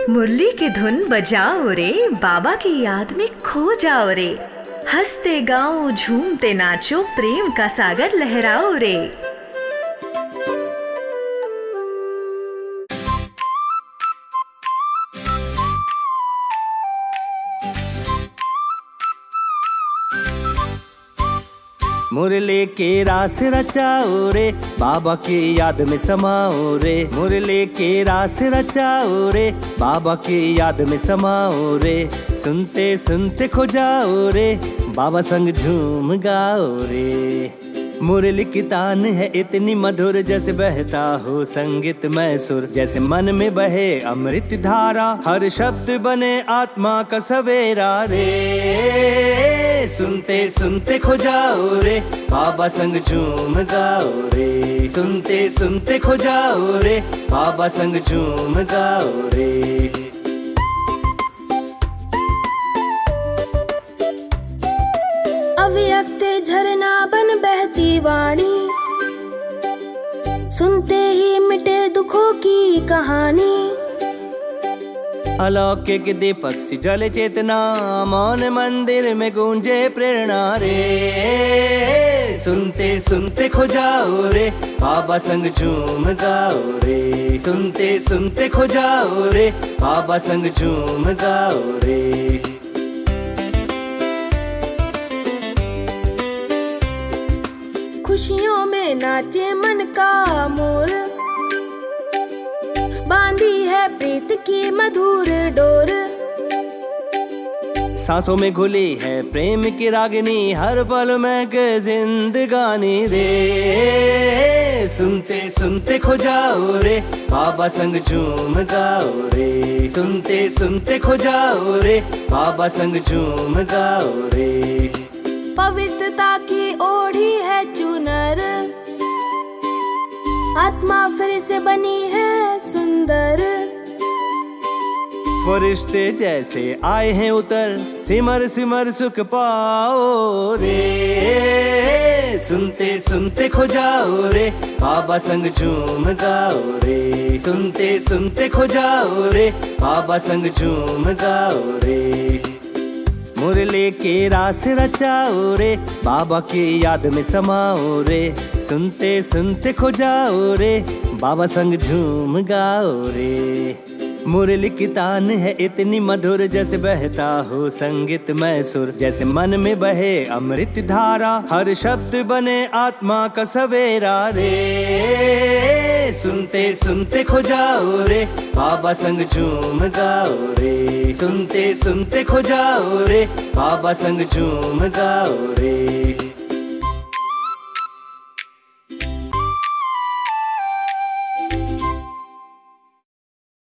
मुरली की धुन बजाओ रे, बाबा की याद में खो जाओ रे। हंसते गाओ, झूमते नाचो, प्रेम का सागर लहराओ रे। मुरली के रास रचाओ रे, बाबा की याद में समाओ रे। मुरली के रास रचाओ रे, बाबा की याद में समाओ रे। सुनते सुनते खो जाओ रे, बाबा संग झूम गाओ रे। मुरली की तान है इतनी मधुर, जैसे बहता हो संगीत में सुर। जैसे मन में बहे अमृत धारा, हर शब्द बने आत्मा का सवेरा रे। सुनते सुनते खो जाओ रे, बाबा संग झूम गाओ रे। सुनते सुनते खो जाओ रे, बाबा संग झूम गाओ रे। अव्यक्त झरना बन बहती वाणी, सुनते ही मिटे दुखों की कहानी। अलौकिक दीपक सी जले चेतना, मौन मंदिर में गूंजे प्रेरणा रे। सुनते सुनते खो जाओ रे, बाबा संग झूम गाओ रे। सुनते सुनते खो जाओ रे, बाबा संग झूम गाओ रे। खुशियों में नाचे मन का मोर, बांधी है प्रीत की मधुर डोर। सांसों में घुली है प्रेम की रागिनी, हर पल में के जिंदगानी रे। सुनते सुनते खो जाओ रे, बाबा संग झूम गाओ रे। सुनते सुनते खो जाओ रे, बाबा संग झूम गाओ रे। पवित्रता की ओढ़ी है चुनर, आत्मा फिर से बनी है सुंदर। फरिश्ते जैसे आए हैं उतर, सिमर सिमर सुख पाओ रे। सुनते सुनते खो जाओ रे, बाबा संग झूम गाओ रे। सुनते सुनते खो जाओ रे, बाबा संग झूम गाओ रे। मुरली के रास रचाओ रे, बाबा की याद में समाओ रे। सुनते सुनते खो जाओ रे, बाबा संग झूम गाओ रे। मुरली की तान है इतनी मधुर, जैसे बहता हो संगीत में सुर। जैसे मन में बहे अमृत धारा, हर शब्द बने आत्मा का सवेरा रे। सुनते सुनते खो जाओ रे, बाबा संग झूम गाओ रे। सुनते सुनते खो जाओ रे, बाबा संग झूम गाओ रे।